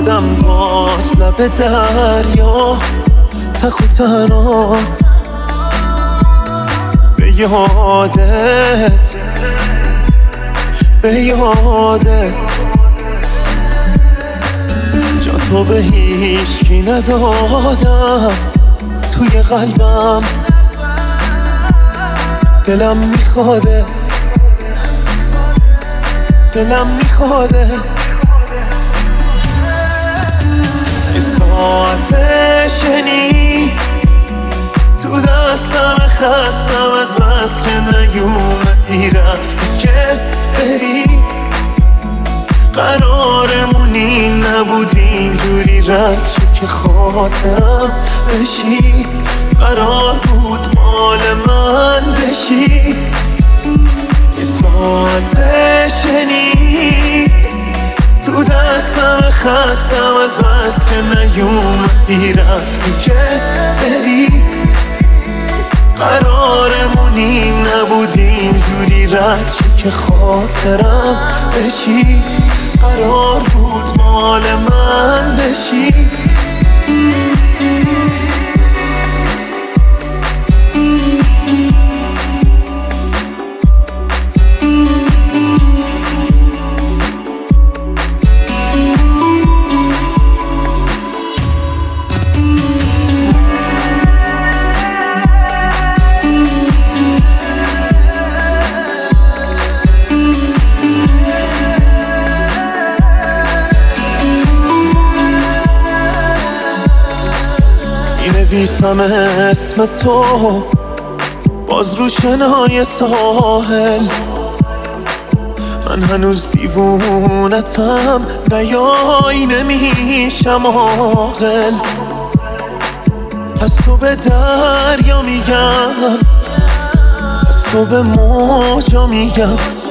شدم باز لب دریا، تک و تنها به یادت، به یادت. جا تو به هیچکی ندادم توی قلبم، دلم میخوادت، دلم میخوادت. یه ساعت شنی تو دستم خستم از بس که نیومدی، رفتی که بری. قرارمونی نبود اینجوری رد شد که خاطرم بشی، قرار بود مال من بشی. یه ساعت شنی تو دستم خستم از بس که نیومدی، رفتی که بری. قرارمونی نبود اینجوری رد شد که خاطرم بشی، قرار بود مال من بشی. نویسم اسم تو باز رو شنای ساحل، من هنوز دیوونتم، نیای نمیشم عاقل. از تو به دریا میگم، از تو به موجا میگم،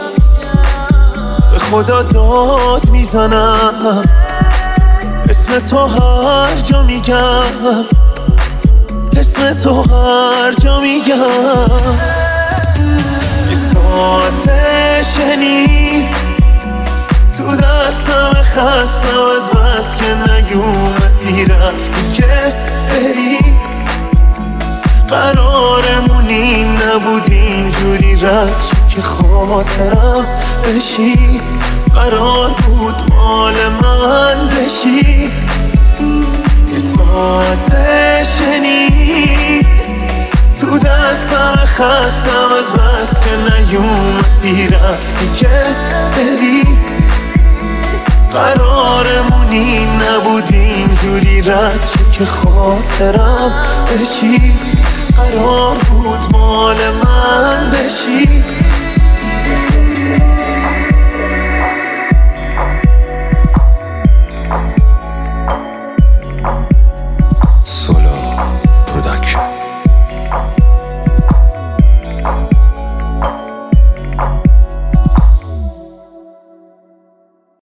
به خدا داد میزنم، اسم تو هر جا میگم، اسم تو هر جا میگم. یه ساعت شنی تو دستم خستم از بس که نیومدی، رفتی که بری. قرارمونی نبود اینجوری رد شد که خاطرم بشی، قرار بود مال من بشی. یه ساعت شنی تو دستم خستم از بس که نیومدی، رفتی که بری. قرارمونی نبود اینجوری رد شد که خاطرم بشی، قرار بود مال من بشی.